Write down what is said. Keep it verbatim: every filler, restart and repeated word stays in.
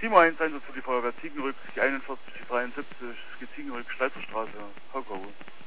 sieben eins eins für die Feuerwehr Ziegenrück, die einundvierzig, die dreiundsiebzig, die Ziegenrück, Schweizerstraße, Haugau.